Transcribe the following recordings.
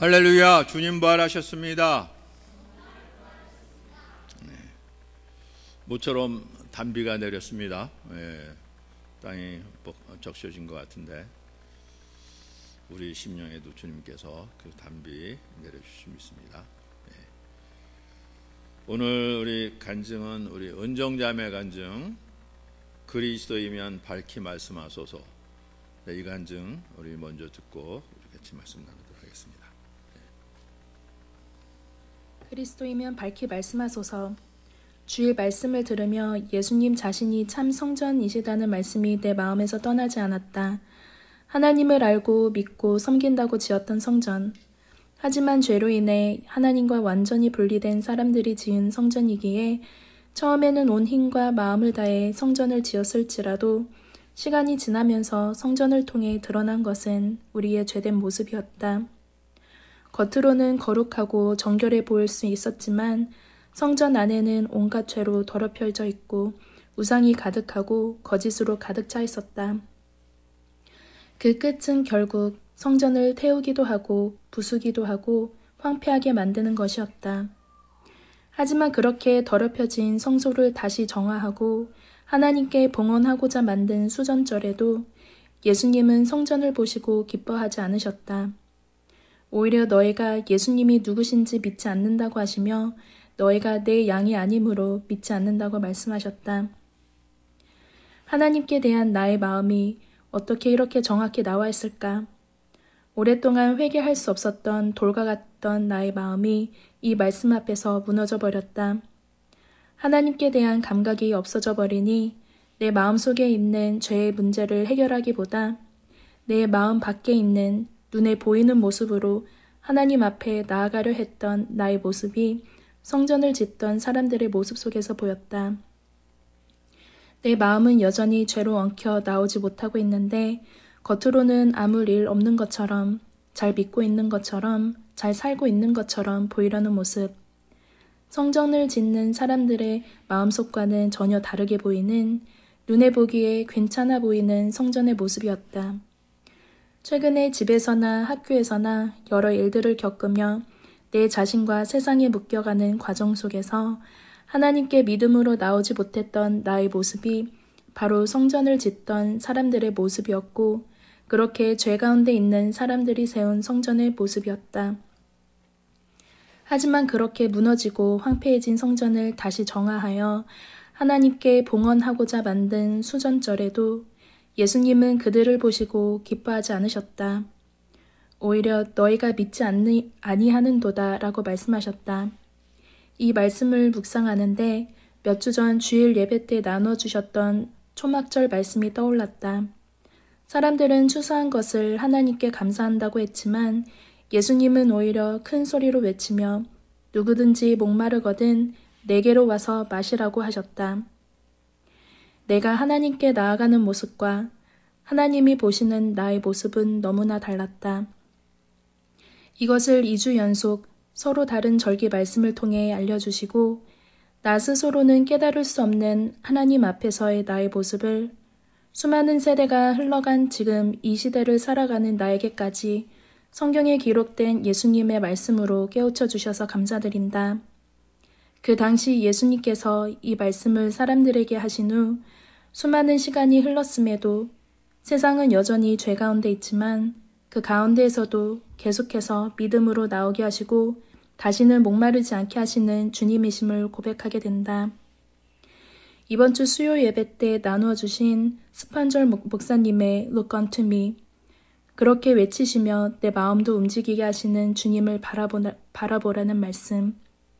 할렐루야, 주님 부활하셨습니다. 모처럼 단비가 내렸습니다. 땅이 적셔진 것 같은데 우리 심령에도 주님께서 그 단비 내려주시고 있습니다. 오늘 우리 간증은 우리 은정자매 간증, 그리스도이면 밝히 말씀하소서. 이 간증 우리 먼저 듣고 같이 말씀 나누도록 하겠습니다. 그리스도이면 밝히 말씀하소서. 주일 말씀을 들으며 예수님 자신이 참 성전이시다는 말씀이 내 마음에서 떠나지 않았다. 하나님을 알고 믿고 섬긴다고 지었던 성전. 하지만 죄로 인해 하나님과 완전히 분리된 사람들이 지은 성전이기에 처음에는 온 힘과 마음을 다해 성전을 지었을지라도 시간이 지나면서 성전을 통해 드러난 것은 우리의 죄된 모습이었다. 겉으로는 거룩하고 정결해 보일 수 있었지만 성전 안에는 온갖 죄로 더럽혀져 있고 우상이 가득하고 거짓으로 가득 차 있었다. 그 끝은 결국 성전을 태우기도 하고 부수기도 하고 황폐하게 만드는 것이었다. 하지만 그렇게 더럽혀진 성소를 다시 정화하고 하나님께 봉헌하고자 만든 수전절에도 예수님은 성전을 보시고 기뻐하지 않으셨다. 오히려 너희가 예수님이 누구신지 믿지 않는다고 하시며 너희가 내 양이 아니므로 믿지 않는다고 말씀하셨다. 하나님께 대한 나의 마음이 어떻게 이렇게 정확히 나와 있을까? 오랫동안 회개할 수 없었던 돌과 같던 나의 마음이 이 말씀 앞에서 무너져 버렸다. 하나님께 대한 감각이 없어져 버리니 내 마음속에 있는 죄의 문제를 해결하기보다 내 마음 밖에 있는 눈에 보이는 모습으로 하나님 앞에 나아가려 했던 나의 모습이 성전을 짓던 사람들의 모습 속에서 보였다. 내 마음은 여전히 죄로 엉켜 나오지 못하고 있는데 겉으로는 아무 일 없는 것처럼, 잘 믿고 있는 것처럼, 잘 살고 있는 것처럼 보이려는 모습. 성전을 짓는 사람들의 마음속과는 전혀 다르게 보이는, 눈에 보기에 괜찮아 보이는 성전의 모습이었다. 최근에 집에서나 학교에서나 여러 일들을 겪으며 내 자신과 세상에 묶여가는 과정 속에서 하나님께 믿음으로 나오지 못했던 나의 모습이 바로 성전을 짓던 사람들의 모습이었고 그렇게 죄 가운데 있는 사람들이 세운 성전의 모습이었다. 하지만 그렇게 무너지고 황폐해진 성전을 다시 정화하여 하나님께 봉헌하고자 만든 수전절에도 예수님은 그들을 보시고 기뻐하지 않으셨다. 오히려 너희가 믿지 아니하는도다 라고 말씀하셨다. 이 말씀을 묵상하는데 몇 주 전 주일 예배 때 나눠주셨던 초막절 말씀이 떠올랐다. 사람들은 추수한 것을 하나님께 감사한다고 했지만 예수님은 오히려 큰 소리로 외치며 누구든지 목마르거든 내게로 와서 마시라고 하셨다. 내가 하나님께 나아가는 모습과 하나님이 보시는 나의 모습은 너무나 달랐다. 이것을 2주 연속 서로 다른 절기 말씀을 통해 알려주시고 나 스스로는 깨달을 수 없는 하나님 앞에서의 나의 모습을 수많은 세대가 흘러간 지금 이 시대를 살아가는 나에게까지 성경에 기록된 예수님의 말씀으로 깨우쳐 주셔서 감사드린다. 그 당시 예수님께서 이 말씀을 사람들에게 하신 후 수많은 시간이 흘렀음에도 세상은 여전히 죄 가운데 있지만 그 가운데에서도 계속해서 믿음으로 나오게 하시고 다시는 목마르지 않게 하시는 주님이심을 고백하게 된다. 이번 주 수요 예배 때 나누어 주신 스판절 목사님의 Look unto me, 그렇게 외치시며 내 마음도 움직이게 하시는 주님을 바라보라는 말씀.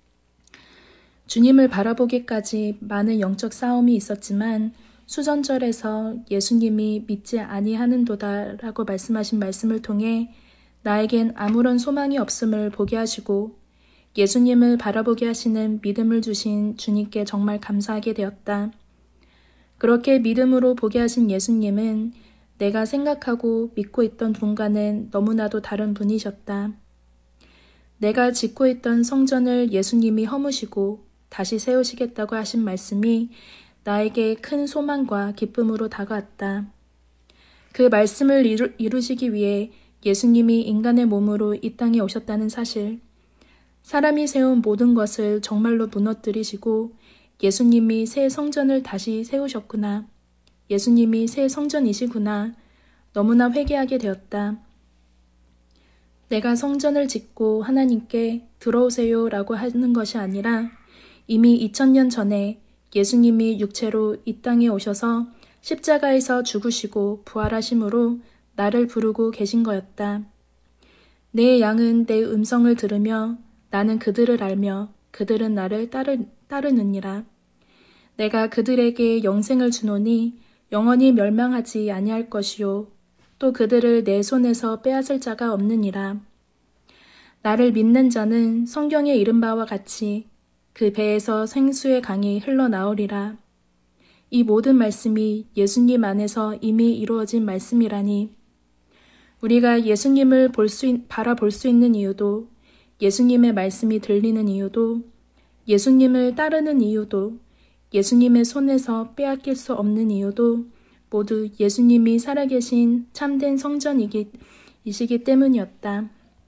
주님을 바라보기까지 많은 영적 싸움이 있었지만 수전절에서 예수님이 믿지 아니하는도다 라고 말씀하신 말씀을 통해 나에겐 아무런 소망이 없음을 보게 하시고 예수님을 바라보게 하시는 믿음을 주신 주님께 정말 감사하게 되었다. 그렇게 믿음으로 보게 하신 예수님은 내가 생각하고 믿고 있던 분과는 너무나도 다른 분이셨다. 내가 짓고 있던 성전을 예수님이 허무시고 다시 세우시겠다고 하신 말씀이 나에게 큰 소망과 기쁨으로 다가왔다. 그 말씀을 이루시기 위해 예수님이 인간의 몸으로 이 땅에 오셨다는 사실, 사람이 세운 모든 것을 정말로 무너뜨리시고 예수님이 새 성전을 다시 세우셨구나. 예수님이 새 성전이시구나. 너무나 회개하게 되었다. 내가 성전을 짓고 하나님께 들어오세요 라고 하는 것이 아니라 이미 2000년 전에 예수님이 육체로 이 땅에 오셔서 십자가에서 죽으시고 부활하심으로 나를 부르고 계신 거였다. 내 양은 내 음성을 들으며 나는 그들을 알며 그들은 나를 따르느니라. 내가 그들에게 영생을 주노니 영원히 멸망하지 아니할 것이요 또 그들을 내 손에서 빼앗을 자가 없느니라. 나를 믿는 자는 성경에 이른 바와 같이 그 배에서 생수의 강이 흘러나오리라. 이 모든 말씀이 예수님 안에서 이미 이루어진 말씀이라니 우리가 예수님을 바라볼 수 있는 이유도 예수님의 말씀이 들리는 이유도 예수님을 따르는 이유도 예수님의 손에서 빼앗길 수 없는 이유도 모두 예수님이 살아계신 참된 성전이시기 때문이었다.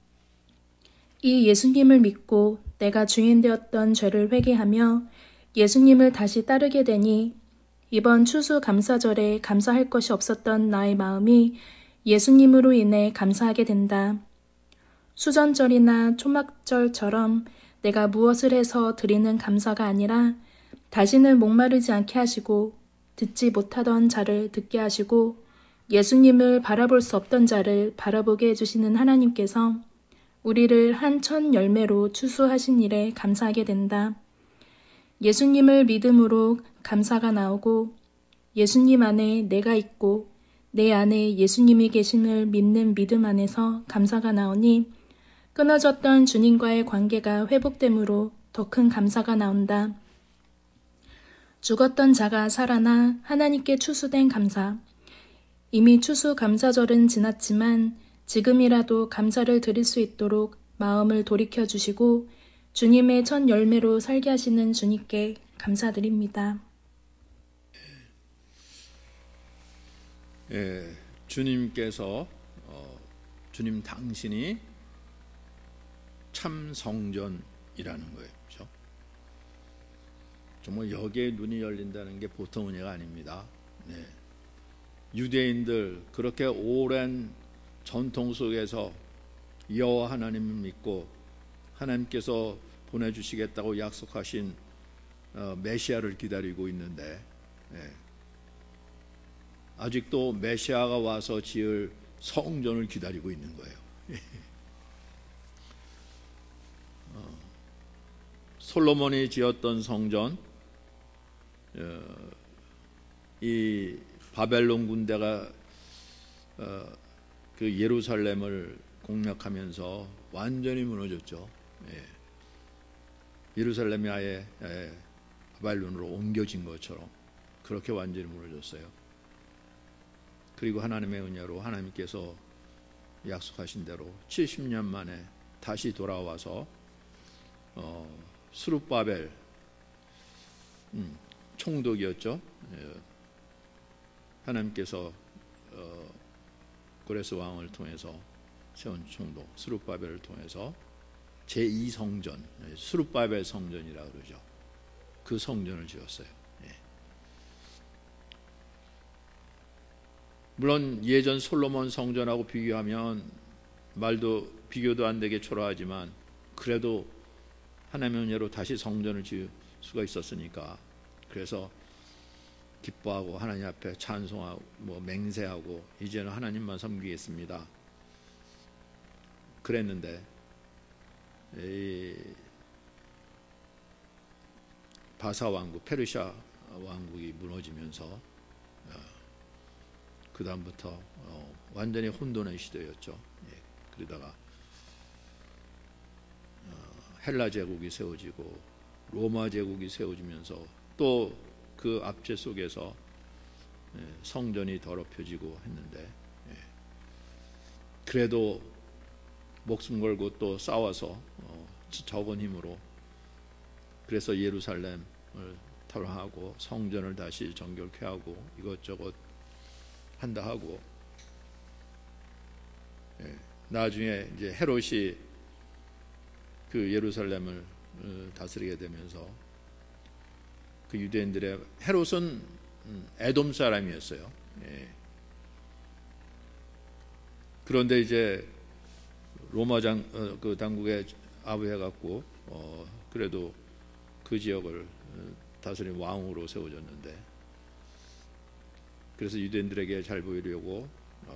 이 예수님을 믿고 내가 주인 되었던 죄를 회개하며 예수님을 다시 따르게 되니 이번 추수감사절에 감사할 것이 없었던 나의 마음이 예수님으로 인해 감사하게 된다. 수전절이나 초막절처럼 내가 무엇을 해서 드리는 감사가 아니라 다시는 목마르지 않게 하시고 듣지 못하던 자를 듣게 하시고 예수님을 바라볼 수 없던 자를 바라보게 해주시는 하나님께서 우리를 한 천 열매로 추수하신 일에 감사하게 된다. 예수님을 믿음으로 감사가 나오고 예수님 안에 내가 있고 내 안에 예수님이 계심을 믿는 믿음 안에서 감사가 나오니 끊어졌던 주님과의 관계가 회복됨으로 더 큰 감사가 나온다. 죽었던 자가 살아나 하나님께 추수된 감사. 이미 추수감사절은 지났지만 지금이라도 감사를 드릴 수 있도록 마음을 돌이켜 주시고 주님의 첫 열매로 살게 하시는 주님께 감사드립니다. 주님께서 주님 당신이 참 성전이라는 거예요. 그렇죠? 정말 여기에 눈이 열린다는 게 보통 은혜가 아닙니다. 네. 유대인들 그렇게 오랜 전통 속에서 여호와 하나님을 믿고 하나님께서 보내주시겠다고 약속하신 메시아를 기다리고 있는데 아직도 메시아가 와서 지을 성전을 기다리고 있는 거예요. 솔로몬이 지었던 성전, 이 바벨론 군대가 그 예루살렘을 공략하면서 완전히 무너졌죠. 예루살렘이 아예 바벨론으로 옮겨진 것처럼 그렇게 완전히 무너졌어요. 그리고 하나님의 은혜로 하나님께서 약속하신 대로 70년 만에 다시 돌아와서 스룹바벨 총독이었죠. 하나님께서 고레스 왕을 통해서 세운 총독 스룹바벨을 통해서 제2성전 스룹바벨 성전이라고 그러죠. 그 성전을 지었어요. 물론 예전 솔로몬 성전하고 비교하면 비교도 안 되게 초라하지만 그래도 하나님의 은혜로 다시 성전을 지을 수가 있었으니까 그래서 기뻐하고 하나님 앞에 찬송하고 맹세하고 이제는 하나님만 섬기겠습니다. 그랬는데 바사 왕국, 페르시아 왕국이 무너지면서 그 다음부터 완전히 혼돈의 시대였죠. 그러다가 헬라 제국이 세워지고 로마 제국이 세워지면서 또 그 압제 속에서 성전이 더럽혀지고 했는데 그래도 목숨 걸고 또 싸워서 적은 힘으로 그래서 예루살렘을 탈환하고 성전을 다시 정결케 하고 이것저것 한다 하고 나중에 이제 헤롯이 그 예루살렘을 다스리게 되면서 그 유대인들의 헤롯은 에돔 사람이었어요. 예. 그런데 이제 로마 그 당국에 아부해갖고 그래도 그 지역을 다스린 왕으로 세워졌는데, 그래서 유대인들에게 잘 보이려고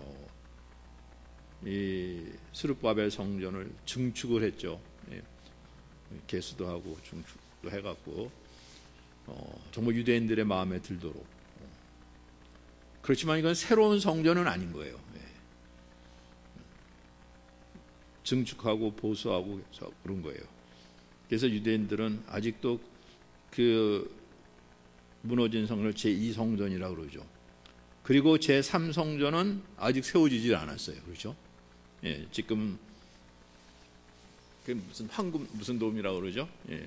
이 스룹바벨 성전을 증축을 했죠. 예. 개수도 하고 증축도 해갖고 정말 유대인들의 마음에 들도록. 그렇지만 이건 새로운 성전은 아닌 거예요. 예. 증축하고 보수하고 그런 거예요. 그래서 유대인들은 아직도 그 무너진 성전을 제2성전이라고 그러죠. 그리고 제3성전은 아직 세워지질 않았어요. 그렇죠? 예, 지금 그 무슨 황금 무슨 돔이라고 그러죠? 예.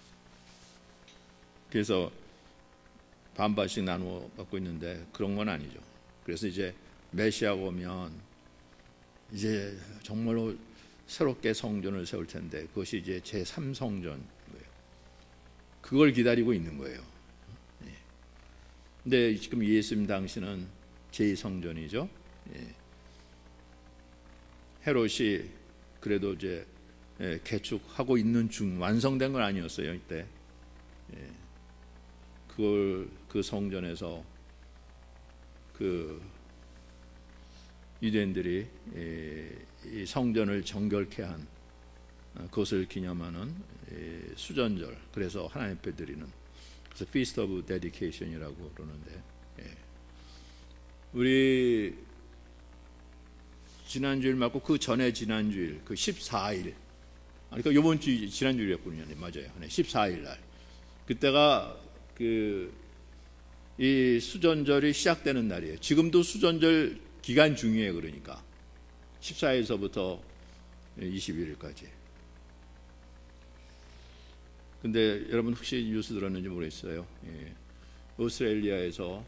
그래서 반반씩 나누어 갖고 있는데 그런 건 아니죠. 그래서 이제 메시아가 오면 이제 정말로 새롭게 성전을 세울 텐데 그것이 이제 제3성전이에요. 그걸 기다리고 있는 거예요. 예. 근데 지금 예수님 당시는 제2성전이죠. 예. 헤롯이 그래도 이제 개축하고 있는 중, 완성된 건 아니었어요 이때. 예. 그 성전에서 그 유대인들이 이 성전을 정결케 한 그것을 기념하는 수전절, 그래서 하나님 앞에 드리는, 그래서 Feast of Dedication이라고 그러는데, 예. 우리 지난주일 말고 그 전에 지난주일 그 14일, 그러니까 이번 주 지난주일이었군요. 네, 맞아요. 네, 14일 날 그때가 이 수전절이 시작되는 날이에요. 지금도 수전절 기간 중이에요. 그러니까 14일서부터 21일까지. 근데 여러분 혹시 뉴스 들었는지 모르겠어요. 예. 오스트레일리아에서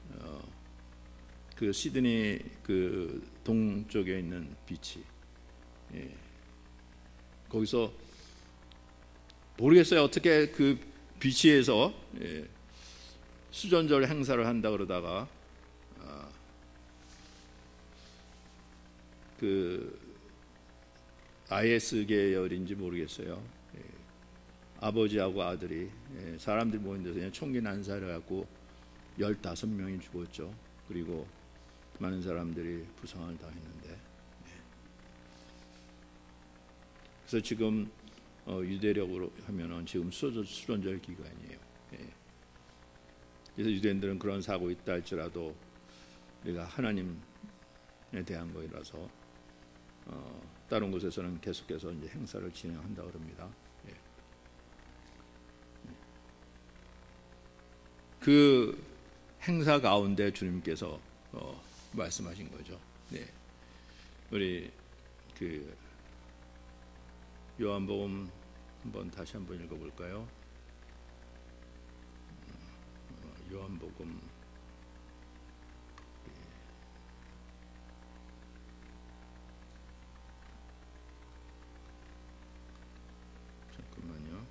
그 시드니 그 동쪽에 있는 비치, 예. 거기서 모르겠어요. 어떻게 그 비치에서 예. 수전절 행사를 한다 그러다가 그 IS 계열인지 모르겠어요. 예. 아버지하고 아들이 사람들이 모인 데서 그냥 총기 난사를 갖고 15명이 죽었죠. 그리고 많은 사람들이 부상을 당했는데, 그래서 지금 유대력으로 하면은 지금 수전절 기간이에요. 예. 그래서 유대인들은 그런 사고 있다 할지라도 우리가 하나님에 대한 거라서 다른 곳에서는 계속해서 이제 행사를 진행한다 그럽니다. 예. 그 행사 가운데 주님께서 말씀하신 거죠. 네. 우리 그 요한복음 다시 한번 읽어볼까요? 요한복음 잠깐만요.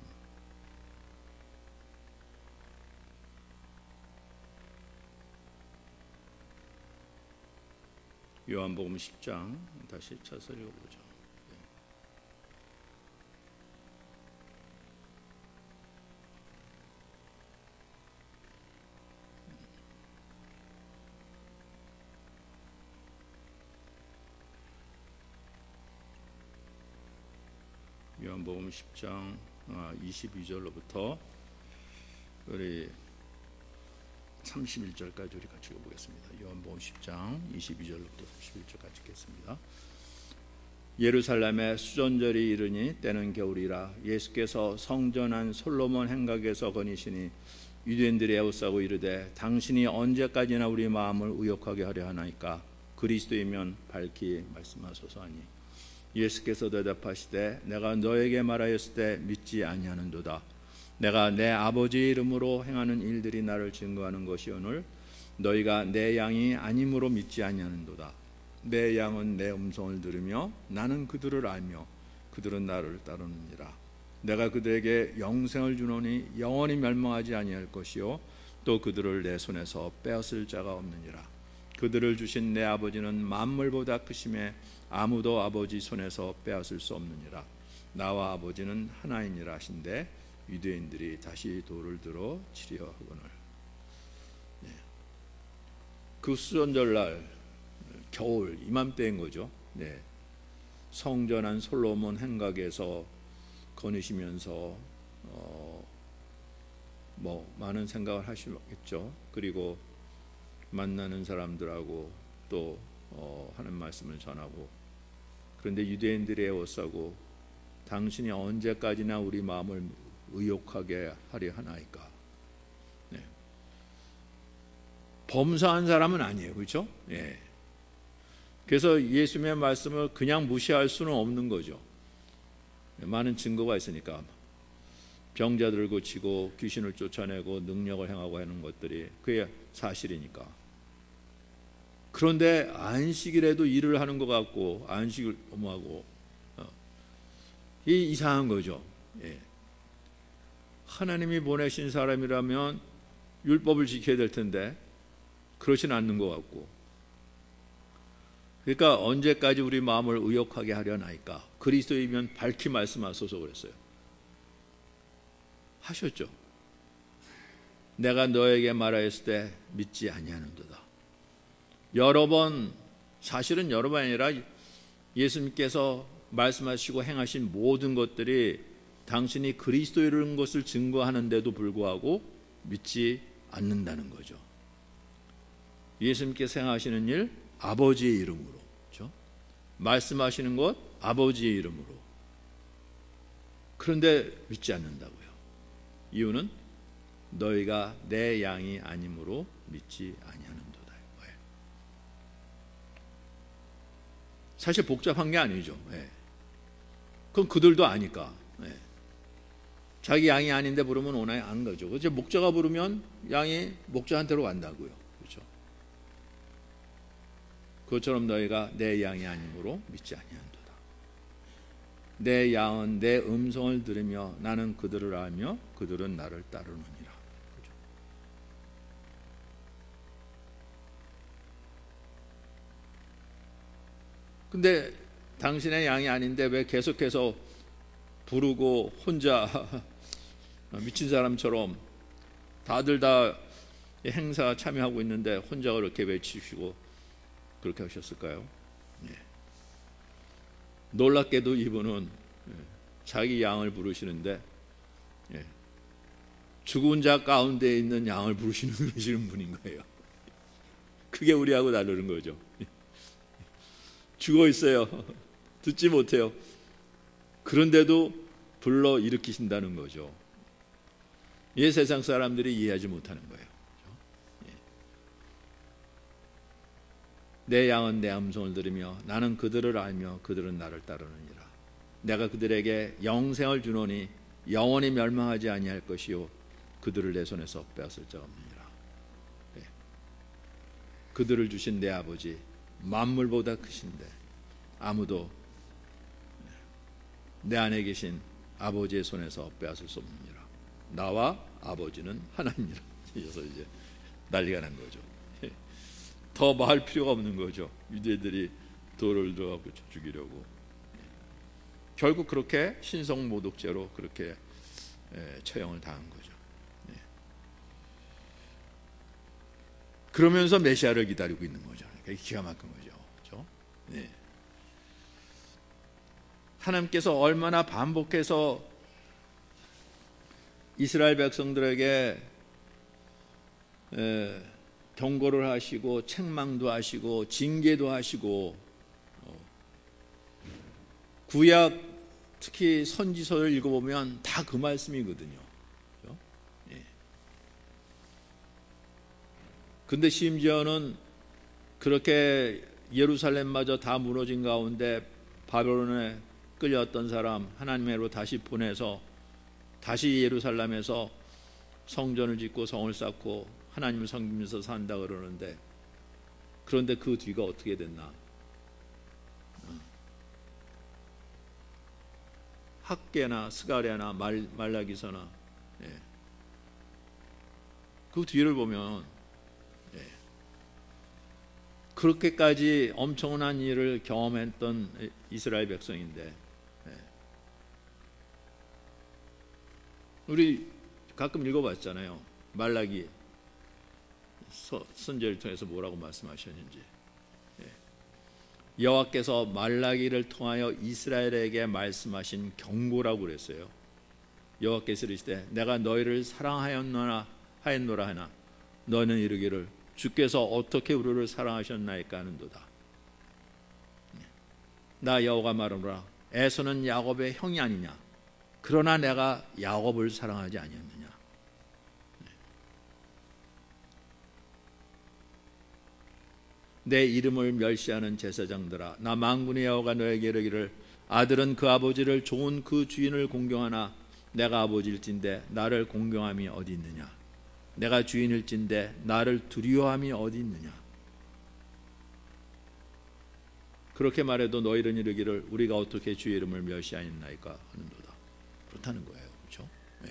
요한복음 10장 다시 쳐서 읽어보죠. 요한복음 10장 22절로부터 우리 31절까지 우리 같이 읽어보겠습니다. 요한복음 10장 22절로부터 31절까지 읽겠습니다. 예루살렘에 수전절이 이르니 때는 겨울이라. 예수께서 성전한 솔로몬 행각에서 거니시니 유대인들이 애워싸고 이르되 당신이 언제까지나 우리 마음을 의욕하게 하려 하나이까? 그리스도이면 밝히 말씀하소서 하니, 예수께서 대답하시되 내가 너에게 말하였을 때 믿지 아니하는도다. 내가 내 아버지 이름으로 행하는 일들이 나를 증거하는 것이오늘 너희가 내 양이 아님으로 믿지 아니하는도다. 내 양은 내 음성을 들으며 나는 그들을 알며 그들은 나를 따르느니라. 내가 그들에게 영생을 주노니 영원히 멸망하지 아니할 것이요 또 그들을 내 손에서 빼앗을 자가 없느니라. 그들을 주신 내 아버지는 만물보다 크심에 아무도 아버지 손에서 빼앗을 수 없느니라. 나와 아버지는 하나이니라 하신대 유대인들이 다시 돌을 들어 치려 하거늘. 그 수전절날 겨울 이맘때인 거죠. 성전한 솔로몬 행각에서 거니시면서 많은 생각을 하시겠죠. 그리고 만나는 사람들하고 또 하는 말씀을 전하고, 그런데 유대인들이 애워싸고 당신이 언제까지나 우리 마음을 의욕하게 하려 하나이까. 범사한 사람은 아니에요, 그렇죠? 그래서 예수님의 말씀을 그냥 무시할 수는 없는 거죠. 많은 증거가 있으니까. 병자들을 고치고 귀신을 쫓아내고 능력을 행하고 하는 것들이 그게 사실이니까. 그런데 안식일에도 일을 하는 것 같고 안식을 엄하고 이 이상한 거죠. 하나님이 보내신 사람이라면 율법을 지켜야 될 텐데 그렇진 않는 것 같고. 그러니까 언제까지 우리 마음을 의욕하게 하려나이까. 그리스도이면 밝히 말씀하소서 그랬어요. 하셨죠. 내가 너에게 말하였을 때 믿지 아니하는도다. 여러 번, 사실은 여러 번 아니라 예수님께서 말씀하시고 행하신 모든 것들이 당신이 그리스도이라는 것을 증거하는데도 불구하고 믿지 않는다는 거죠. 예수님께서 행하시는 일 아버지의 이름으로, 그렇죠? 말씀하시는 것 아버지의 이름으로. 그런데 믿지 않는다고요. 이유는 너희가 내 양이 아니므로 믿지 아니하는도다. 사실 복잡한 게 아니죠. 그건 그들도 아니까. 자기 양이 아닌데 부르면 오나요? 안 가죠. 그렇죠? 목자가 부르면 양이 목자한테로 간다고요. 그렇죠? 그것처럼 너희가 내 양이 아니므로 믿지 아니한도다. 내 양은 내 음성을 들으며 나는 그들을 알며 그들은 나를 따르느니라. 그렇죠? 근데 당신의 양이 아닌데 왜 계속해서 부르고 혼자 미친 사람처럼 다들 다 행사 참여하고 있는데 혼자 그렇게 외치시고 그렇게 하셨을까요? 놀랍게도 이분은 자기 양을 부르시는데 죽은 자 가운데 있는 양을 부르시는 분인 거예요. 그게 우리하고 다르는 거죠. 죽어 있어요. 듣지 못해요. 그런데도 불러 일으키신다는 거죠. 이 세상 사람들이 이해하지 못하는 거예요. 내 양은 내 음성을 들으며 나는 그들을 알며 그들은 나를 따르느니라. 내가 그들에게 영생을 주노니 영원히 멸망하지 아니할 것이요 그들을 내 손에서 빼앗을 자가 없느니라. 그들을 주신 내 아버지 만물보다 크신데 아무도 내 안에 계신 아버지의 손에서 빼앗을 수 없느니라. 나와 아버지는 하나님이라. 이어서 이제 난리가 난 거죠. 더 말할 필요가 없는 거죠. 유대들이 돌을 들어가고 죽이려고. 결국 그렇게 신성모독죄로 그렇게 처형을 당한 거죠. 그러면서 메시아를 기다리고 있는 거죠. 그러니까 기가 막힌 거죠. 그렇죠? 하나님께서 얼마나 반복해서 이스라엘 백성들에게 경고를 하시고 책망도 하시고 징계도 하시고 구약 특히 선지서를 읽어보면 다 그 말씀이거든요. 근데 심지어는 그렇게 예루살렘마저 다 무너진 가운데 바벨론에 끌려왔던 사람 하나님으로 다시 보내서 다시 예루살렘에서 성전을 짓고 성을 쌓고 하나님을 섬기면서 산다 그러는데, 그런데 그 뒤가 어떻게 됐나? 학개나 스가랴나 말라기서나 그 뒤를 보면 그렇게까지 엄청난 일을 경험했던 이스라엘 백성인데 우리 가끔 읽어봤잖아요. 말라기 선지자를 통해서 뭐라고 말씀하셨는지. 여호와께서 말라기를 통하여 이스라엘에게 말씀하신 경고라고 그랬어요. 여호와께서 이르시되 내가 너희를 사랑하였노라 하나 너는 이르기를 주께서 어떻게 우리를 사랑하셨나이까 하는도다. 나 여호와가 말하노라 에서는 야곱의 형이 아니냐 그러나 내가 야곱을 사랑하지 아니했느냐. 내 이름을 멸시하는 제사장들아 나 만군의 여호와가 너에게 이르기를 아들은 그 아버지를 좋은 그 주인을 공경하나 내가 아버지일진데 나를 공경함이 어디 있느냐. 내가 주인일진데 나를 두려워함이 어디 있느냐. 그렇게 말해도 너희는 이르기를 우리가 어떻게 주의 이름을 멸시하였나이까 하는도다. 그렇다는 거예요. 그렇죠? 네.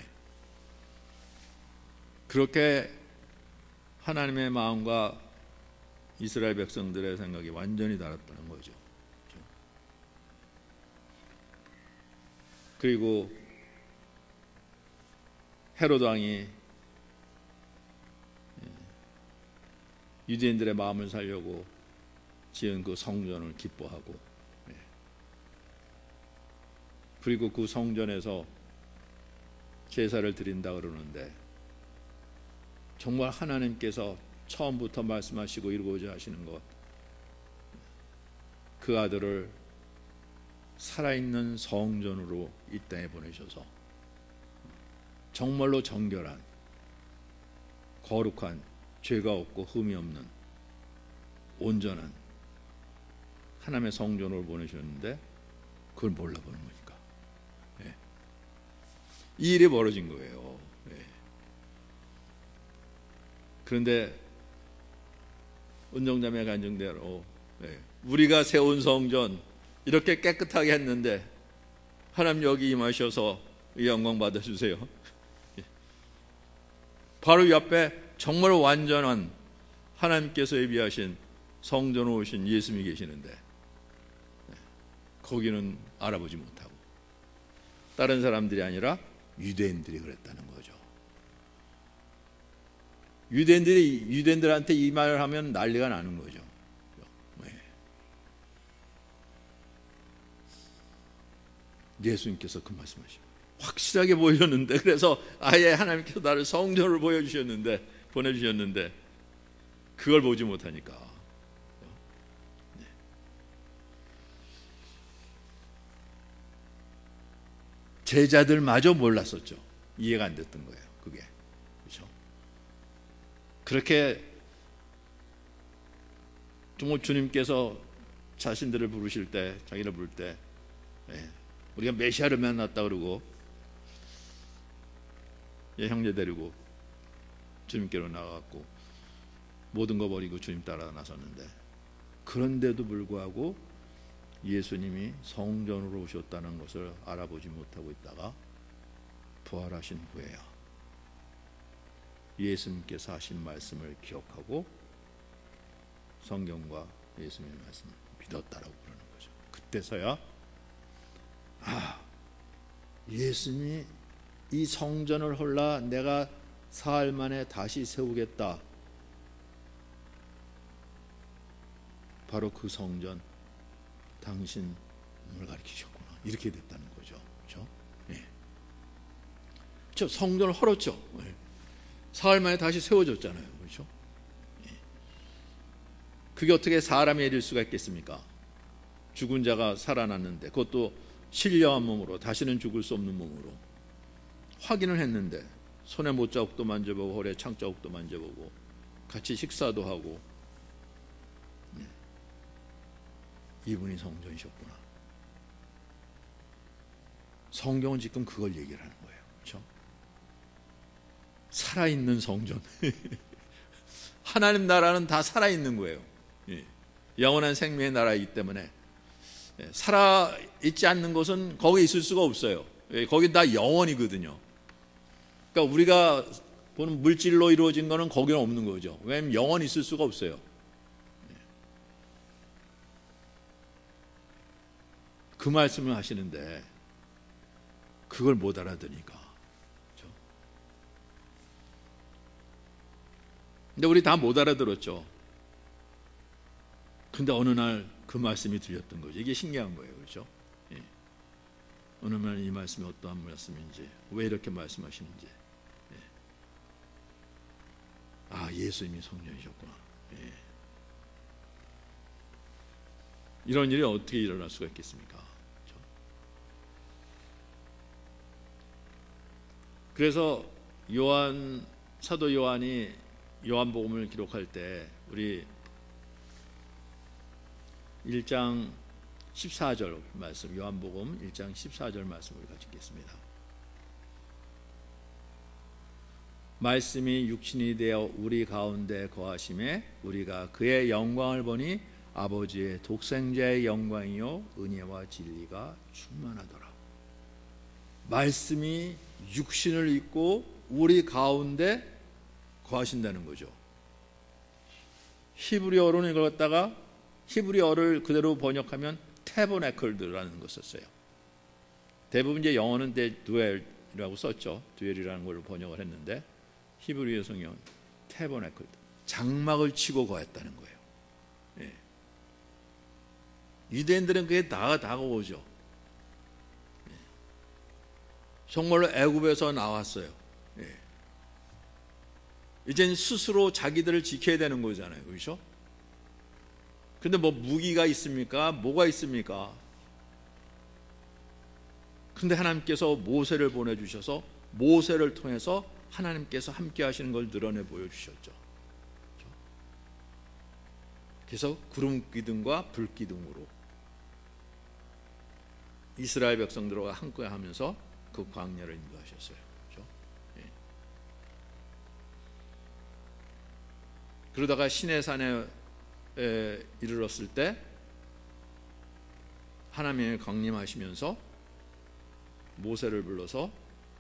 그렇게 하나님의 마음과 이스라엘 백성들의 생각이 완전히 달랐다는 거죠. 그렇죠? 그리고 헤롯 왕이 유대인들의 마음을 살려고 지은 그 성전을 기뻐하고 그리고 그 성전에서 제사를 드린다 그러는데 정말 하나님께서 처음부터 말씀하시고 이루고자 하시는 것, 그 아들을 살아있는 성전으로 이 땅에 보내셔서 정말로 정결한 거룩한 죄가 없고 흠이 없는 온전한 하나님의 성전으로 보내셨는데 그걸 몰라보는 거니까 이 일이 벌어진 거예요. 그런데 은정자매 간증대로 우리가 세운 성전 이렇게 깨끗하게 했는데 하나님 여기 임하셔서 영광 받아주세요. 바로 이 앞에 정말 완전한 하나님께서 예비하신 성전으로 오신 예수님이 계시는데 거기는 알아보지 못하고 다른 사람들이 아니라 유대인들이 그랬다는 거죠. 유대인들한테 이 말을 하면 난리가 나는 거죠. 예수님께서 그 말씀하시고 확실하게 보여줬는데 그래서 아예 하나님께서 나를 성전을 보내주셨는데 그걸 보지 못하니까 제자들마저 몰랐었죠. 이해가 안 됐던 거예요. 그게 그렇죠? 그렇게 정말 주님께서 자신들을 부르실 때 자기를 부를 때 우리가 메시아를 만났다 그러고 형제 데리고 주님께로 나가고 모든 거 버리고 주님 따라 나섰는데 그런데도 불구하고 예수님이 성전으로 오셨다는 것을 알아보지 못하고 있다가 부활하신 후에야 예수님께서 하신 말씀을 기억하고 성경과 예수님의 말씀을 믿었다라고 그러는 거죠. 그때서야 예수님이 이 성전을 홀라 내가 사흘 만에 다시 세우겠다. 바로 그 성전 당신을 가리키셨구나. 이렇게 됐다는 거죠. 그렇죠? 저 성전을 헐었죠. 사흘 만에 다시 세워졌잖아요. 그렇죠? 그게 어떻게 사람이 이룰 수가 있겠습니까? 죽은 자가 살아났는데 그것도 신령한 몸으로 다시는 죽을 수 없는 몸으로 확인을 했는데 손에 못자국도 만져보고 허리에 창자국도 만져보고 같이 식사도 하고 이분이 성전이셨구나. 성경은 지금 그걸 얘기를 하는 거예요. 그렇죠? 살아있는 성전. 하나님 나라는 다 살아있는 거예요. 영원한 생명의 나라이기 때문에 살아 있지 않는 것은 거기 있을 수가 없어요. 거기 다 영원이거든요. 그러니까 우리가 보는 물질로 이루어진 거는 거기는 없는 거죠. 왜냐하면 영원히 있을 수가 없어요. 그 말씀을 하시는데 그걸 못 알아들으니까. 그렇죠? 근데 우리 다 못 알아들었죠. 근데 어느 날 그 말씀이 들렸던 거죠. 이게 신기한 거예요. 그렇죠? 예. 어느 날 이 말씀이 어떠한 말씀인지, 왜 이렇게 말씀하시는지. 예. 아, 예수님이 성령이셨구나. 예. 이런 일이 어떻게 일어날 수가 있겠습니까? 그렇죠? 그래서 사도 요한이 요한복음을 기록할 때 우리 1장 14절 말씀, 요한복음 1장 14절 말씀을 같이 읽겠습니다. 말씀이 육신이 되어 우리 가운데 거하심에 우리가 그의 영광을 보니 아버지의 독생자의 영광이요 은혜와 진리가 충만하더라. 말씀이 육신을 입고 우리 가운데 거하신다는 거죠. 히브리어로는 이걸 갖다가 히브리어를 그대로 번역하면 태버네클드라는 것을 썼어요. 대부분 이제 영어는 두엘이라고 썼죠. 두엘이라는 걸로 번역을 했는데 히브리어 성경은 태버네클드, 장막을 치고 거했다는 거예요. 예. 유대인들은 그게 다가오죠. 예. 정말로 애굽에서 나왔어요. 예. 이젠 스스로 자기들을 지켜야 되는 거잖아요. 그렇죠? 근데 뭐 무기가 있습니까? 뭐가 있습니까? 근데 하나님께서 모세를 보내주셔서 모세를 통해서 하나님께서 함께 하시는 걸 드러내 보여주셨죠. 그래서 구름 기둥과 불 기둥으로 이스라엘 백성들과 함께 하면서 그 광야를 인도하셨어요. 그렇죠? 예. 그러다가 시내산에 이르렀을 때 하나님이 강림하시면서 모세를 불러서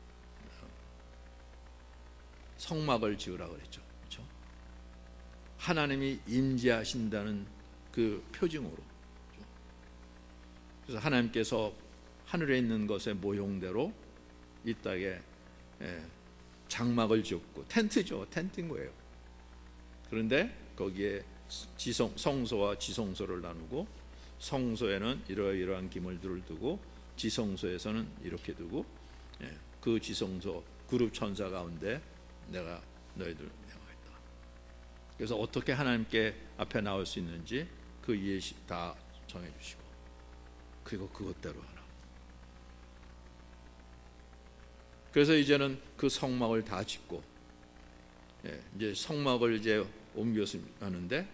성막을 지으라고 그랬죠. 그렇죠? 하나님이 임재하신다는 그 표징으로. 그렇죠? 그래서 하나님께서 하늘에 있는 것의 모형대로 이 땅에 장막을 지었고, 텐트죠. 텐트인 거예요. 그런데 거기에 성소와 지성소를 나누고, 성소에는 이러이러한 기물들을 두고 지성소에서는 이렇게 두고, 그 지성소 그룹 천사 가운데 내가 너희들 명하겠다. 그래서 어떻게 하나님께 앞에 나올 수 있는지 그 예식 다 정해 주시고, 그리고 그것대로 하라. 그래서 이제는 그 성막을 다 짓고, 이제 성막을 이제 옮겨서 하는데,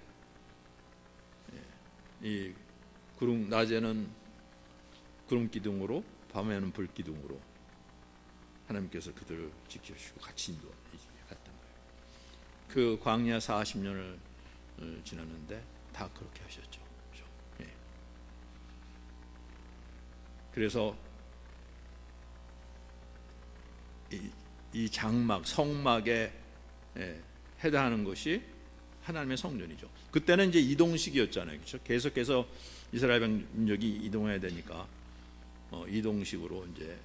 이 구름, 낮에는 구름 기둥으로, 밤에는 불 기둥으로 하나님께서 그들을 지켜주시고 같이 인도했던 거예요. 그 광야 40년을 지났는데 다 그렇게 하셨죠. 그렇죠? 예. 그래서 이 장막, 성막에 해당하는 것이 하나님의 성전이죠. 그때는 이제 이동식이었잖아요. 그렇죠? 계속해서 이스라엘 민족이 이동해야 되니까 이동식으로 이제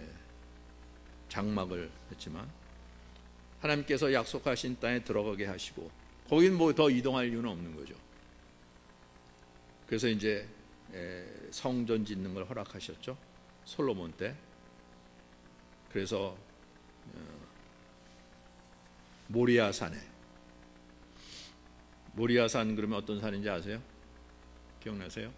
장막을 했지만, 하나님께서 약속하신 땅에 들어가게 하시고 거긴 뭐 더 이동할 이유는 없는 거죠. 그래서 이제 성전 짓는 걸 허락하셨죠. 솔로몬 때. 그래서 모리아산에, 모리아산 그러면 어떤 산인지 아세요? 기억나세요?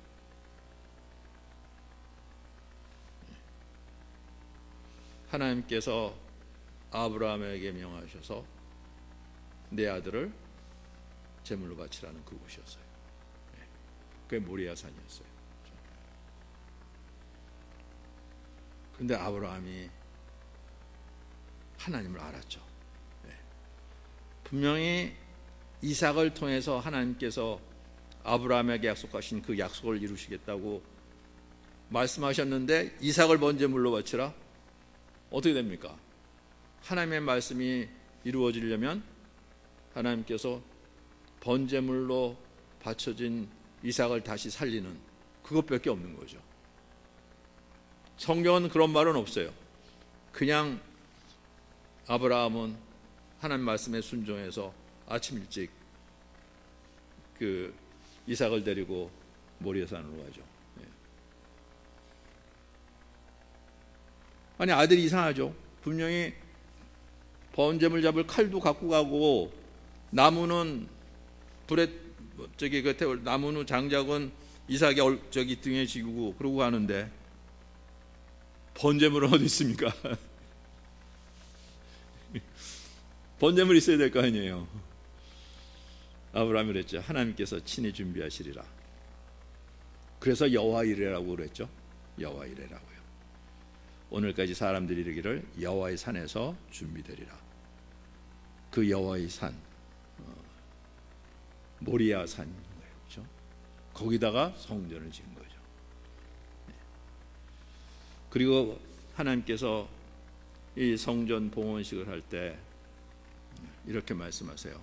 하나님께서 아브라함에게 명하셔서 내 아들을 제물로 바치라는 그곳이었어요. 그게 모리아산이었어요. 그런데 아브라함이 하나님을 알았죠. 분명히 이삭을 통해서 하나님께서 아브라함에게 약속하신 그 약속을 이루시겠다고 말씀하셨는데 이삭을 번제물로 바치라. 어떻게 됩니까? 하나님의 말씀이 이루어지려면 하나님께서 번제물로 바쳐진 이삭을 다시 살리는 그것밖에 없는 거죠. 성경은 그런 말은 없어요. 그냥 아브라함은 하나님 말씀에 순종해서 아침 일찍 그 이삭을 데리고 모리아산으로 가죠. 아니, 아들이 이상하죠. 분명히 번제물 잡을 칼도 갖고 가고 나무는 불에 나무는 장작은 이삭이 등에 지고 그러고 가는데 번제물은 어디 있습니까? 번제물 있어야 될 거 아니에요. 아브라함이 그랬죠. 하나님께서 친히 준비하시리라. 그래서 여호와 이레라고 그랬죠. 여호와 이레라고요. 오늘까지 사람들이 이르기를 여호와의 산에서 준비되리라. 그 여호와의 산, 모리아 산인 거예요. 그렇죠? 거기다가 성전을 지은 거죠. 그리고 하나님께서 이 성전 봉헌식을 할 때 이렇게 말씀하세요.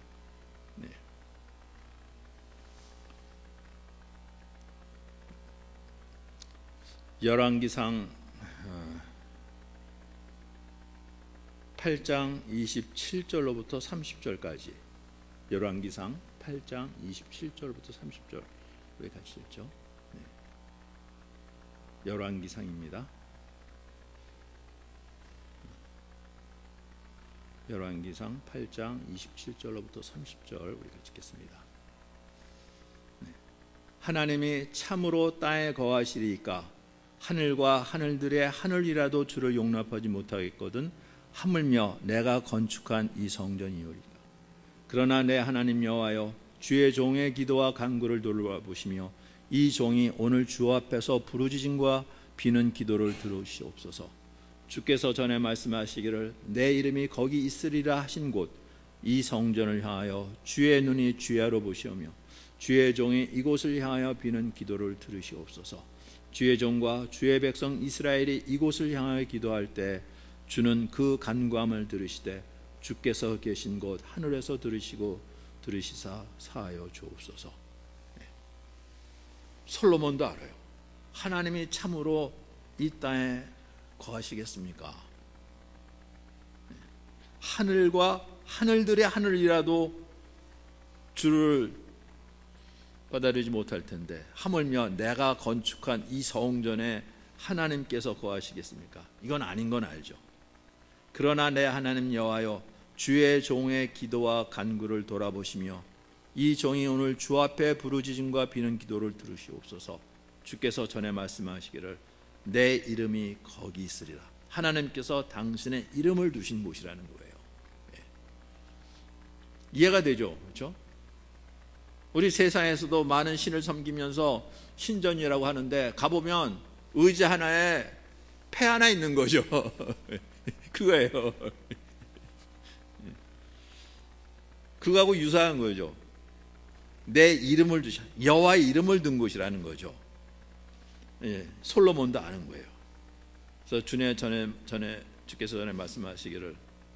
열왕기상 8장 27절로부터 30절까지, 열왕기상 8장 27절부터 30절, 왜 같이 읽죠? 열왕기상입니다. 열왕기상 8장 27절로부터 30절 우리가 읽겠습니다. 하나님이 참으로 땅에 거하시리이까 하늘과 하늘들의 하늘이라도 주를 용납하지 못하겠거든 하물며 내가 건축한 이 성전이오리까. 그러나 내 하나님 여호와여, 주의 종의 기도와 간구를 돌아보시며 이 종이 오늘 주 앞에서 부르짖음과 비는 기도를 들으시옵소서. 주께서 전에 말씀하시기를 내 이름이 거기 있으리라 하신 곳 이 성전을 향하여 주의 눈이 주야로 보시오며 주의 종이 이곳을 향하여 비는 기도를 들으시옵소서. 주의 종과 주의 백성 이스라엘이 이곳을 향하여 기도할 때 주는 그 간구함을 들으시되 주께서 계신 곳 하늘에서 들으시고 들으시사 사하여 주옵소서. 솔로몬도 알아요. 하나님이 참으로 이 땅에 거하시겠습니까? 하늘과 하늘들의 하늘이라도 주를 받아들이지 못할 텐데 하물며 내가 건축한 이 성전에 하나님께서 거하시겠습니까? 이건 아닌 건 알죠. 그러나 내 하나님 여호와여, 주의 종의 기도와 간구를 돌아보시며 이 종이 오늘 주 앞에 부르짖음과 비는 기도를 들으시옵소서. 주께서 전에 말씀하시기를 내 이름이 거기 있으리라. 하나님께서 당신의 이름을 두신 곳이라는 거예요. 이해가 되죠? 그렇죠? 우리 세상에서도 많은 신을 섬기면서 신전이라고 하는데 가보면 의자 하나에 패 하나 있는 거죠. 그거예요. 그거하고 유사한 거죠. 내 이름을 두셔, 여호와의 이름을 둔 곳이라는 거죠. 솔로몬도 아는 거예요. 그래서 주께서 전에 말씀하시기를,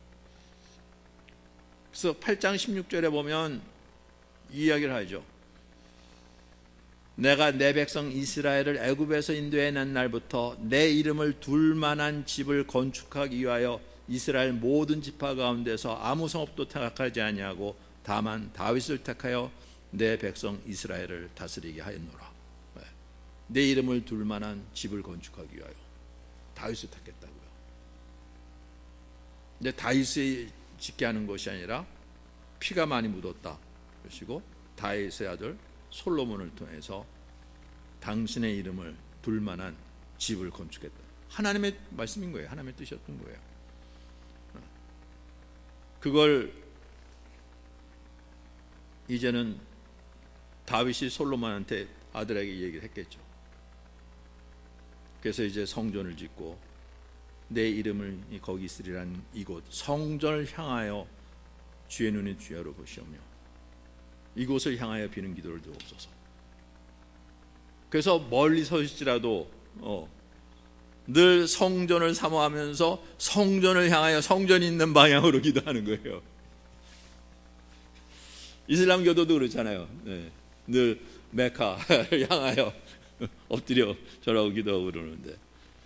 그래서 8장 16절에 보면 이 이야기를 하죠. 내가 내 백성 이스라엘을 애굽에서 인도해 낸 날부터 내 이름을 둘 만한 집을 건축하기 위하여 이스라엘 모든 지파 가운데서 아무 성읍도 택하지 아니하고 다만 다윗을 택하여 내 백성 이스라엘을 다스리게 하였노라. 내 이름을 둘 만한 집을 건축하기 위하여 다윗을 택했다고요. 근데 다윗이 짓게 하는 것이 아니라 피가 많이 묻었다 그러시고 다윗의 아들 솔로몬을 통해서 당신의 이름을 둘 만한 집을 건축했다. 하나님의 말씀인 거예요. 하나님의 뜻이었던 거예요. 그걸 이제는 다윗이 솔로몬한테 아들에게 얘기를 했겠죠. 그래서 이제 성전을 짓고 내 이름을 거기 있으리라는 이곳 성전을 향하여 주의 눈이 주야로 보시오며 이곳을 향하여 비는 기도를 들옵소서. 그래서 멀리 서실지라도 늘 성전을 사모하면서 성전을 향하여 성전이 있는 방향으로 기도하는 거예요. 이슬람교도도 그렇잖아요. 늘 메카를 향하여 엎드려 절하고 기도하고 그러는데,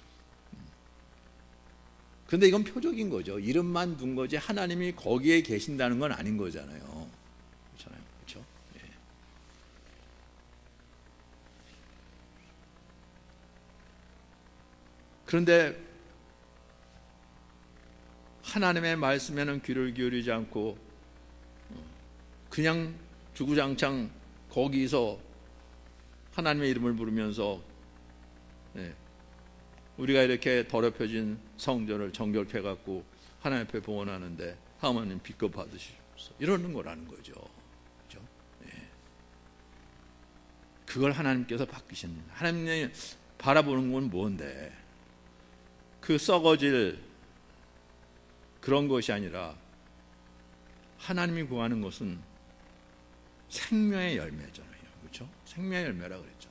그런데 이건 표적인 거죠. 이름만 둔 거지 하나님이 거기에 계신다는 건 아닌 거잖아요. 그렇죠? 예. 그런데 하나님의 말씀에는 귀를 기울이지 않고 그냥 주구장창 거기서 하나님의 이름을 부르면서 우리가 이렇게 더럽혀진 성전을 정결케 해갖고 하나님 앞에 봉헌하는데 하나님 비법 받으시옵소서 이러는 거라는 거죠. 그렇죠? 그걸 하나님께서 바뀌십니다. 하나님이 바라보는 건 뭔데? 그 썩어질 그런 것이 아니라 하나님이 구하는 것은 생명의 열매잖아요. 그렇죠? 생명의 열매라 그랬죠.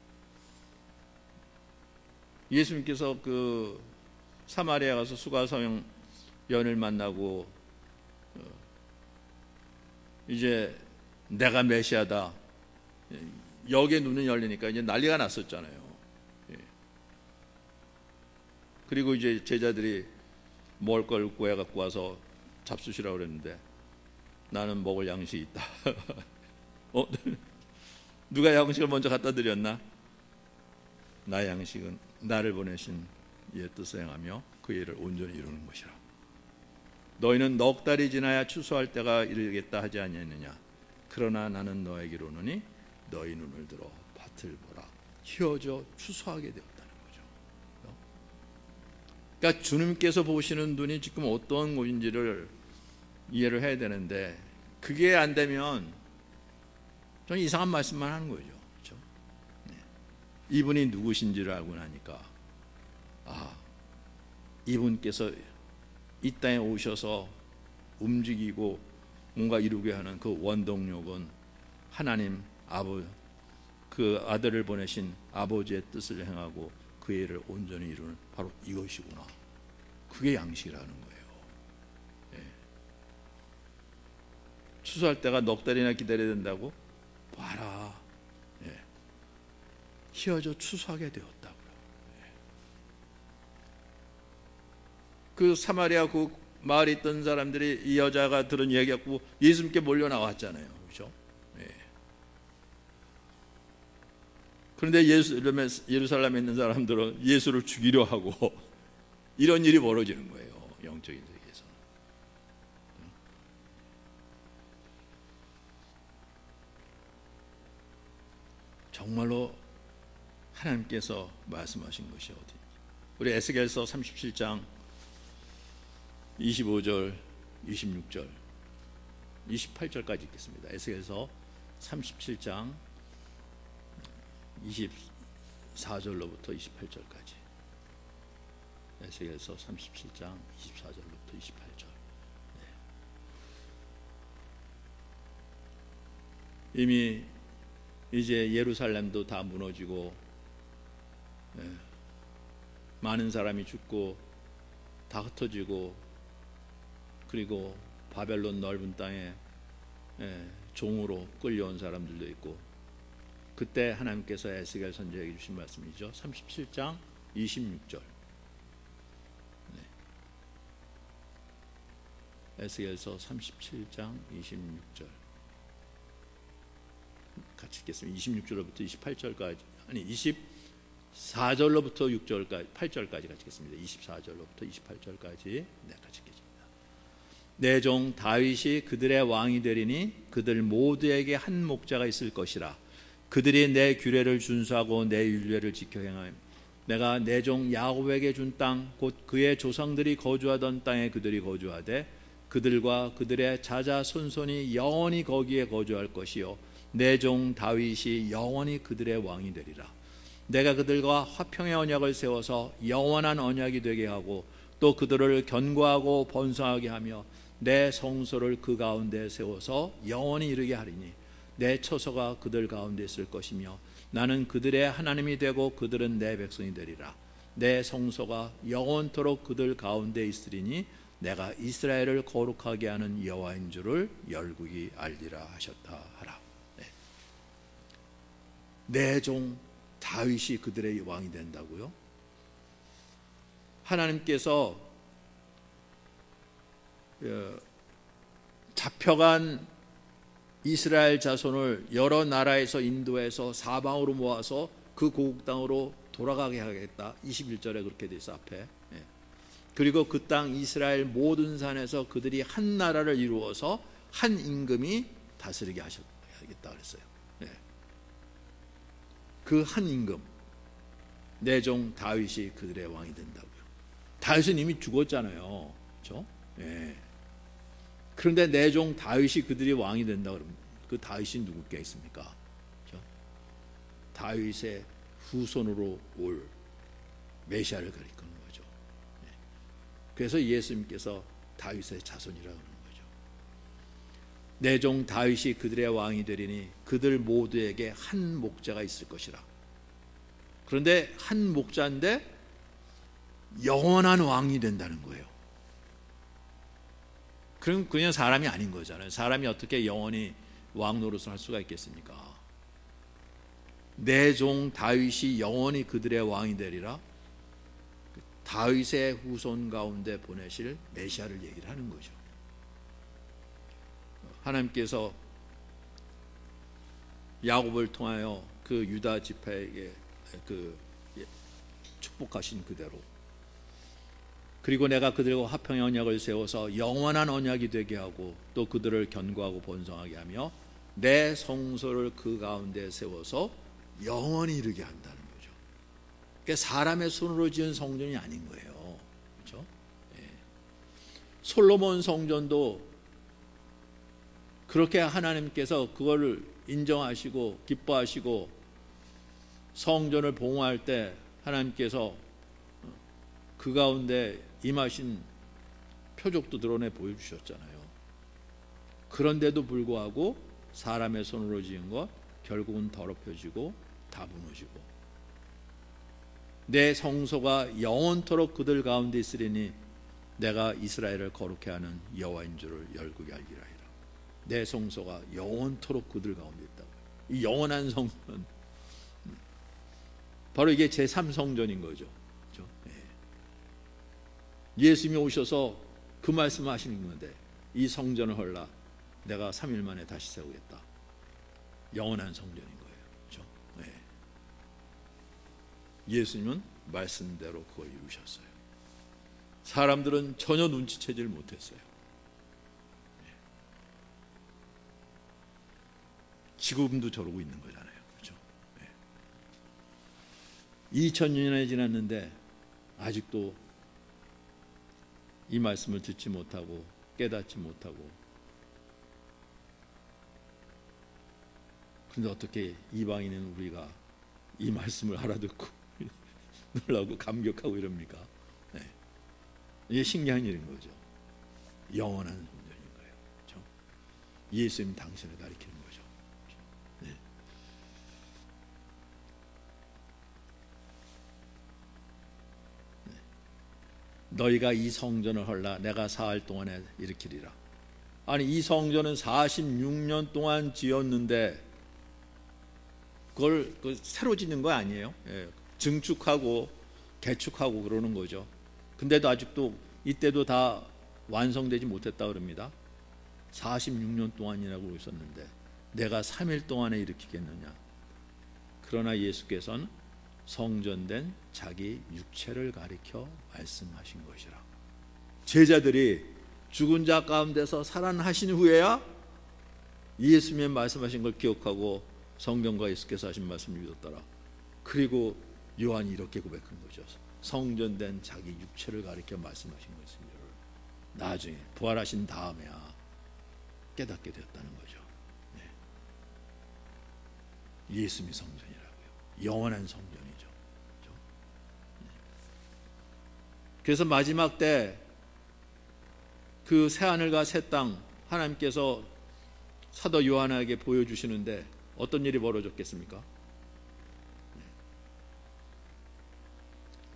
예수님께서 그 사마리아 가서 수가성 연을 만나고 이제 내가 메시아다, 여기에 눈이 열리니까 이제 난리가 났었잖아요. 그리고 이제 제자들이 먹을 걸 구해 갖고 와서 잡수시라고 그랬는데 나는 먹을 양식이 있다. 누가 양식을 먼저 갖다 드렸나? 나의 양식은 나를 보내신 이의 뜻을 행하며 그 일을 온전히 이루는 것이라. 너희는 넉 달이 지나야 추수할 때가 이르겠다 하지 아니하느냐? 그러나 나는 너에게 이르노니 너희 눈을 들어 밭을 보라. 휘어져 추수하게 되었다는 거죠. 그러니까 주님께서 보시는 눈이 지금 어떤 곳인지를 이해를 해야 되는데, 그게 안 되면 저는 이상한 말씀만 하는 거죠. 그렇죠? 이분이 누구신지를 알고 나니까 이분께서 이 땅에 오셔서 움직이고 뭔가 이루게 하는 그 원동력은 하나님 그 아들을 보내신 아버지의 뜻을 행하고 그 일을 온전히 이루는 바로 이것이구나. 그게 양식이라는 거예요. 추수할 때가 넉 달이나 기다려야 된다고? 봐라. 휘어져 추수하게 되었다고요. 그 사마리아 그 마을에 있던 사람들이 이 여자가 들은 얘기 갖고 예수님께 몰려 나왔잖아요. 그렇죠? 그런데 예루살렘에 있는 사람들은 예수를 죽이려 하고 이런 일이 벌어지는 거예요. 영적인 세계에서는. 정말로 하나님께서 말씀하신 것이 어디? 우리 에스겔서 37장 25절, 26절, 28절까지 읽겠습니다. 에스겔서 37장 24절로부터 28절까지. 에스겔서 37장 24절로부터 28절. 이미 이제 예루살렘도 다 무너지고 많은 사람이 죽고 다 흩어지고, 그리고 바벨론 넓은 땅에 종으로 끌려온 사람들도 있고, 그때 하나님께서 에스겔 선지자에게 주신 말씀이죠. 37장 26절. 에스겔서 37장 26절 같이 읽겠습니다. 26절로부터 28절까지, 아니 24절로부터 6절까지 8절까지 같이 읽겠습니다. 24절로부터 28절까지 같이 읽겠습니다. 내 종 다윗이 그들의 왕이 되리니 그들 모두에게 한 목자가 있을 것이라. 그들이 내 규례를 준수하고 내 율례를 지켜 행하며 내가 내 종 야곱에게 준 땅 곧 그의 조상들이 거주하던 땅에 그들이 거주하되 그들과 그들의 자자손손이 영원히 거기에 거주할 것이요 내 종 다윗이 영원히 그들의 왕이 되리라. 내가 그들과 화평의 언약을 세워서 영원한 언약이 되게 하고 또 그들을 견고하고 번성하게 하며 내 성소를 그 가운데 세워서 영원히 이르게 하리니 내 처소가 그들 가운데 있을 것이며 나는 그들의 하나님이 되고 그들은 내 백성이 되리라. 내 성소가 영원토록 그들 가운데 있으리니 내가 이스라엘을 거룩하게 하는 여호와인 줄을 열국이 알리라 하셨다 하라. 내 종 다윗이 그들의 왕이 된다고요? 하나님께서 잡혀간 이스라엘 자손을 여러 나라에서 인도해서 사방으로 모아서 그 고국 땅으로 돌아가게 하겠다. 21절에 그렇게 돼 있어 앞에. 그리고 그 땅 이스라엘 모든 산에서 그들이 한 나라를 이루어서 한 임금이 다스리게 하겠다 그랬어요. 그 한 임금, 내 종 다윗이 그들의 왕이 된다고요. 다윗은 이미 죽었잖아요. 그렇죠? 그런데 내 종 다윗이 그들이 왕이 된다 그러면 그 다윗이 누구겠습니까? 그렇죠? 다윗의 후손으로 올 메시아를 가리키는 거죠. 그래서 예수님께서 다윗의 자손이라고 하는 거죠. 내 종 다윗이 그들의 왕이 되리니 그들 모두에게 한 목자가 있을 것이라. 그런데 한 목자인데 영원한 왕이 된다는 거예요. 그럼 그냥 사람이 아닌 거잖아요. 사람이 어떻게 영원히 왕 노릇을 할 수가 있겠습니까? 내 종 다윗이 영원히 그들의 왕이 되리라. 다윗의 후손 가운데 보내실 메시아를 얘기를 하는 거죠. 하나님께서 야곱을 통하여 그 유다 지파에게 그 축복하신 그대로, 그리고 내가 그들과 화평의 언약을 세워서 영원한 언약이 되게 하고 또 그들을 견고하고 번성하게 하며 내 성소를 그 가운데 세워서 영원히 이르게 한다는 거죠. 그러니까 사람의 손으로 지은 성전이 아닌 거예요. 그렇죠? 솔로몬 성전도 그렇게 하나님께서 그거를 인정하시고 기뻐하시고 성전을 봉헌할 때 하나님께서 그 가운데 임하신 표적도 드러내 보여주셨잖아요. 그런데도 불구하고 사람의 손으로 지은 것 결국은 더럽혀지고 다 무너지고, 내 성소가 영원토록 그들 가운데 있으리니 내가 이스라엘을 거룩해 하는 여호와인 줄을 열국이 알리라. 내 성소가 영원토록 그들 가운데 있다고. 이 영원한 성전, 바로 이게 제3성전인 거죠. 그렇죠? 예수님이 오셔서 그 말씀을 하시는 건데, 이 성전을 헐라 내가 3일 만에 다시 세우겠다. 영원한 성전인 거예요. 그렇죠? 예수님은 말씀대로 그걸 이루셨어요. 사람들은 전혀 눈치채질 못했어요. 지금도 저러고 있는 거잖아요. 그렇죠? 2000년이 지났는데 아직도 이 말씀을 듣지 못하고 깨닫지 못하고, 그런데 어떻게 이방인은 우리가 이 말씀을 알아듣고 놀라고 감격하고 이럽니까? 이게 신기한 일인 거죠. 영원한 성전인 거예요. 그렇죠? 예수님 당신을 가리키는 거죠. 너희가 이 성전을 헐라 내가 사흘 동안에 일으키리라. 아니, 이 성전은 46년 동안 지었는데 그걸 새로 짓는 거 아니에요? 증축하고 개축하고 그러는 거죠. 근데도 아직도 이때도 다 완성되지 못했다 그럽니다. 46년 동안이라고 있었는데 내가 3일 동안에 일으키겠느냐. 그러나 예수께서는 성전된 자기 육체를 가리켜 말씀하신 것이라. 제자들이 죽은 자 가운데서 살아나신 후에야 예수님의 말씀하신 걸 기억하고 성경과 예수께서 하신 말씀을 믿었더라. 그리고 요한이 이렇게 고백한 거죠. 성전된 자기 육체를 가리켜 말씀하신 것을 나중에 부활하신 다음에야 깨닫게 되었다는 거죠. 예수님이 성전이라고요. 영원한 성전이죠. 그래서 마지막 때 그 새하늘과 새 땅 하나님께서 사도 요한에게 보여주시는데 어떤 일이 벌어졌겠습니까?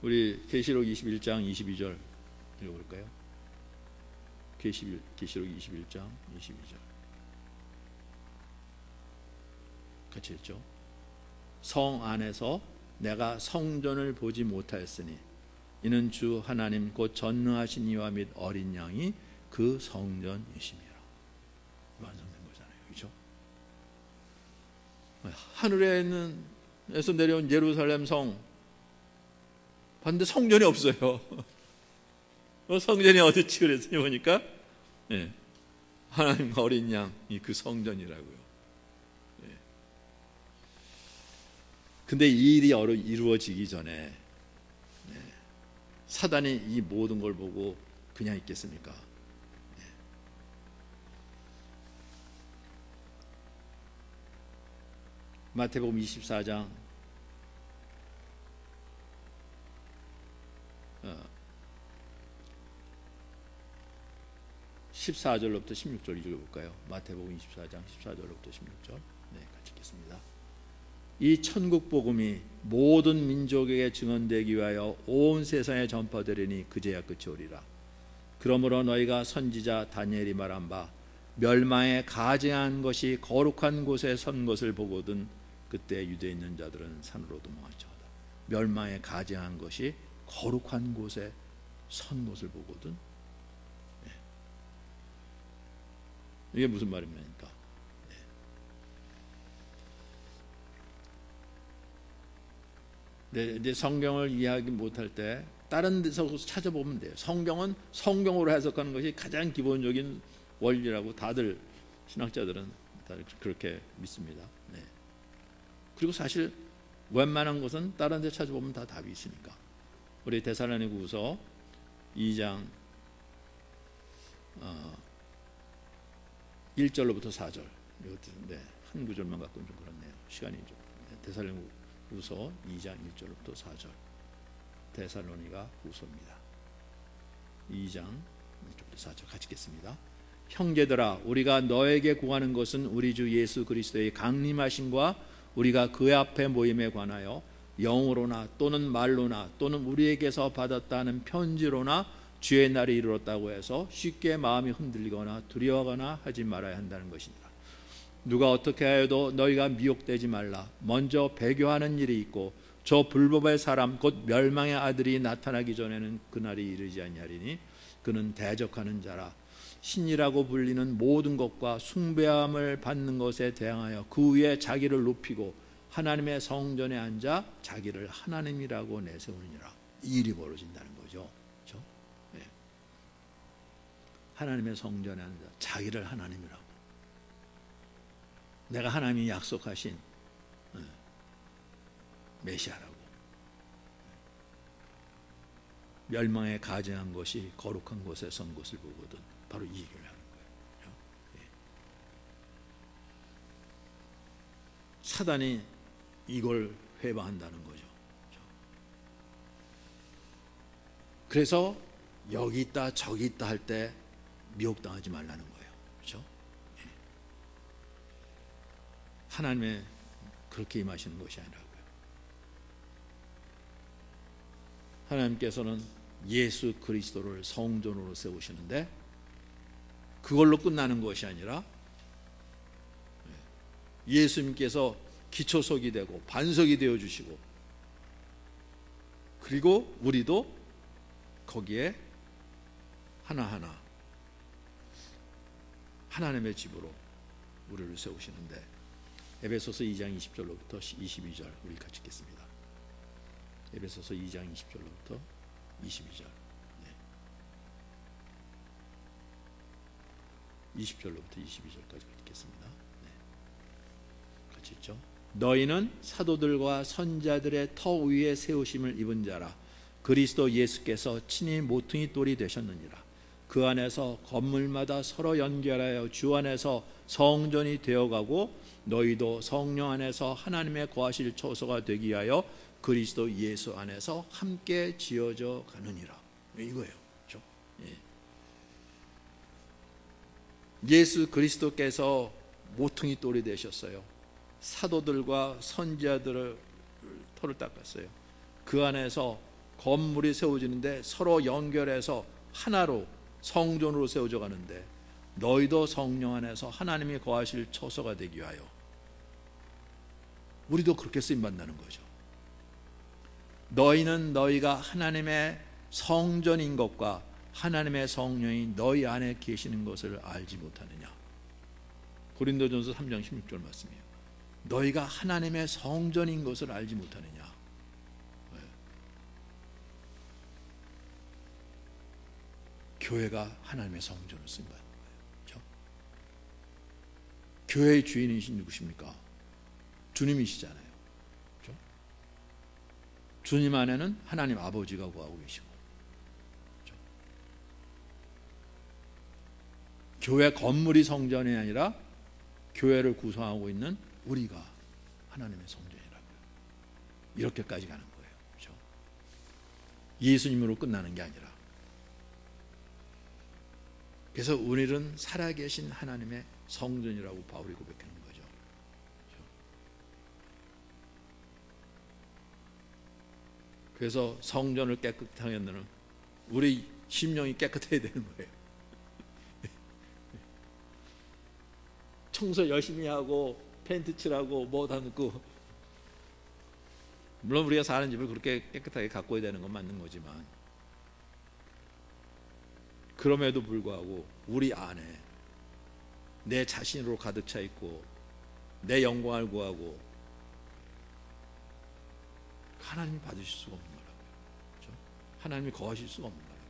우리 계시록 21장 22절 읽어볼까요? 계시록 21장 22절 같이 했죠. 성 안에서 내가 성전을 보지 못하였으니 이는 주 하나님 곧 전능하신 이와 및 어린 양이 그 성전이심이라. 완성된 거잖아요. 그렇죠? 하늘에서 내려온 예루살렘 성 봤는데 성전이 없어요. 성전이 어디지 그랬더니 보니까 하나님 어린 양이 그 성전이라고요. 근데 이 일이 이루어지기 전에 사단이 이 모든 걸 보고 그냥 있겠습니까? 마태복음 24장 14절로부터 16절 읽어볼까요? 마태복음 24장 14절로부터 16절 같이 읽겠습니다. 이 천국 복음이 모든 민족에게 증언되기 위하여 온 세상에 전파되리니 그제야 끝이 오리라. 그러므로 너희가 선지자 다니엘이 말한 바 멸망에 가증한 것이 거룩한 곳에 선 것을 보거든 그때 유대에 있는 자들은 산으로 도망할지어다. 멸망에 가증한 것이 거룩한 곳에 선 것을 보거든. 이게 무슨 말입니까? 이제 성경을 이해하기 못할 때 다른 데서 찾아보면 돼요. 성경은 성경으로 해석하는 것이 가장 기본적인 원리라고 다들 신학자들은 다들 그렇게 믿습니다. 그리고 사실 웬만한 것은 다른 데 찾아보면 다 답이 있으니까. 우리 데살로니가후서 2장 1절로부터 4절 한 구절만 갖고는 좀 그렇네요. 시간이 좀. 데살로니가후서 2장 1절로부터 4절. 데살로니가후서입니다. 2장 1절부터 4절 같이 읽겠습니다. 형제들아 우리가 너에게 구하는 것은 우리 주 예수 그리스도의 강림하심과 우리가 그 앞에 모임에 관하여 영으로나 또는 말로나 또는 우리에게서 받았다는 편지로나 주의 날이 이르렀다고 해서 쉽게 마음이 흔들리거나 두려워하거나 하지 말아야 한다는 것이니라. 누가 어떻게 하여도 너희가 미혹되지 말라. 먼저 배교하는 일이 있고 저 불법의 사람 곧 멸망의 아들이 나타나기 전에는 그날이 이르지 아니하리니 그는 대적하는 자라. 신이라고 불리는 모든 것과 숭배함을 받는 것에 대항하여 그 위에 자기를 높이고 하나님의 성전에 앉아 자기를 하나님이라고 내세우느니라. 이 일이 벌어진다는 거죠. 그렇죠? 하나님의 성전에 앉아 자기를 하나님이라고. 내가 하나님이 약속하신 메시아라고. 멸망에 가증한 것이 거룩한 곳에 선 것을 보거든. 바로 이 얘기를 하는 거예요. 사단이 이걸 회방한다는 거죠. 그래서 여기 있다 저기 있다 할 때 미혹당하지 말라는 거예요. 그렇죠? 하나님의 그렇게 임하시는 것이 아니라고요. 하나님께서는 예수 그리스도를 성전으로 세우시는데 그걸로 끝나는 것이 아니라 예수님께서 기초석이 되고 반석이 되어주시고 그리고 우리도 거기에 하나하나 하나님의 집으로 우리를 세우시는데 에베소서 2장 20절로부터 22절 우리 같이 읽겠습니다. 에베소서 2장 20절로부터 22절 20절로부터 22절까지 읽겠습니다. 같이 읽죠. 너희는 사도들과 선자들의 터 위에 세우심을 입은 자라. 그리스도 예수께서 친히 모퉁이 돌이 되셨느니라. 그 안에서 건물마다 서로 연결하여 주 안에서 성전이 되어가고 너희도 성령 안에서 하나님의 거하실 처소가 되기 위하여 그리스도 예수 안에서 함께 지어져 가느니라. 이거예요. 그렇죠? 예수 그리스도께서 모퉁이 돌이 되셨어요. 사도들과 선지자들을 터를 닦았어요. 그 안에서 건물이 세워지는데 서로 연결해서 하나로 성전으로 세워져 가는데 너희도 성령 안에서 하나님이 거하실 처소가 되기 위하여 우리도 그렇게 쓰임받는 거죠. 너희는 너희가 하나님의 성전인 것과 하나님의 성령이 너희 안에 계시는 것을 알지 못하느냐. 고린도전서 3장 16절 말씀이에요. 너희가 하나님의 성전인 것을 알지 못하느냐. 교회가 하나님의 성전을 쓰임받는 거예요. 그렇죠? 교회의 주인이신 누구십니까? 주님이시잖아요. 그렇죠? 주님 안에는 하나님 아버지가 거하고 계시고, 그렇죠? 교회 건물이 성전이 아니라 교회를 구성하고 있는 우리가 하나님의 성전이라고요. 이렇게까지 가는 거예요. 그렇죠? 예수님으로 끝나는 게 아니라. 그래서 우리는 살아계신 하나님의 성전이라고 바울이 고백하는 거죠. 그래서 성전을 깨끗하게 하는 우리 심령이 깨끗해야 되는 거예요. 청소 열심히 하고 페인트 칠하고 뭐 다 넣고, 물론 우리가 사는 집을 그렇게 깨끗하게 가꿔야 되는 건 맞는 거지만, 그럼에도 불구하고 우리 안에 내 자신으로 가득 차 있고 내 영광을 구하고 하나님이 받으실 수가 없는 거라고요. 그렇죠? 하나님이 거하실 수가 없는 거라고요.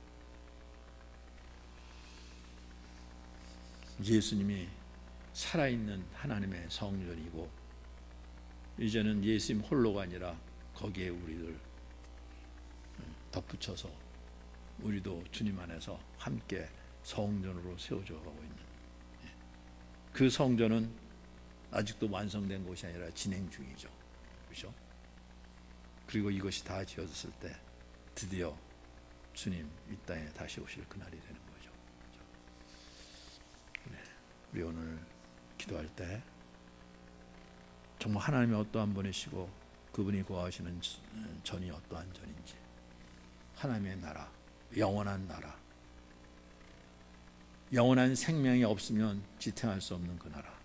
예수님이 살아있는 하나님의 성전이고, 이제는 예수님 홀로가 아니라 거기에 우리를 덧붙여서 우리도 주님 안에서 함께 성전으로 세워져 가고 있는, 그 성전은 아직도 완성된 것이 아니라 진행 중이죠. 그렇죠? 그리고 이것이 다 지어졌을 때 드디어 주님 이 땅에 다시 오실 그날이 되는 거죠. 네. 우리 오늘 기도할 때 정말 하나님이 어떠한 분이시고 그분이 거하시는 전이 어떠한 전인지, 하나님의 나라, 영원한 나라, 영원한 생명이 없으면 지탱할 수 없는 그 나라,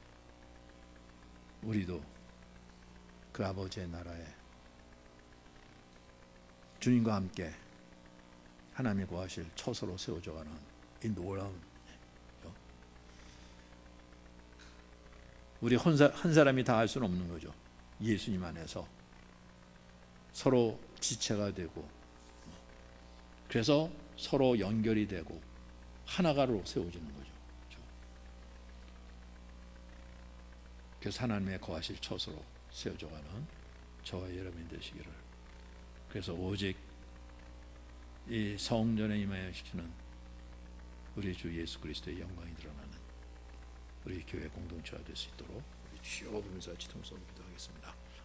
우리도 그 아버지의 나라에 주님과 함께 하나님이 거하실 처소로 세워져가는 이 놀라운, 우리 한 사람이 다 할 수는 없는 거죠. 예수님 안에서 서로 지체가 되고, 그래서 서로 연결이 되고 하나가로 세워지는 거죠. 그래서 하나님의 거하실 처소로 세워져가는 저와 여러분이 되시기를, 그래서 오직 이 성전에 임하여 시키는 우리 주 예수 그리스도의 영광이 드러나는 우리 교회 공동체가 될 수 있도록 우리 주여 부르면서 지통성 기도하겠습니다.